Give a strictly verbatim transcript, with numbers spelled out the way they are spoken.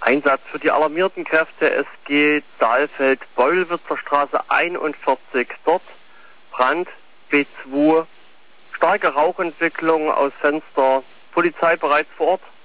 Einsatz für die alarmierten Kräfte S G Dahlfeld-Beulwitzer Straße einundvierzig. Dort Brand B zwei, starke Rauchentwicklung aus Fenster. Polizei bereits vor Ort.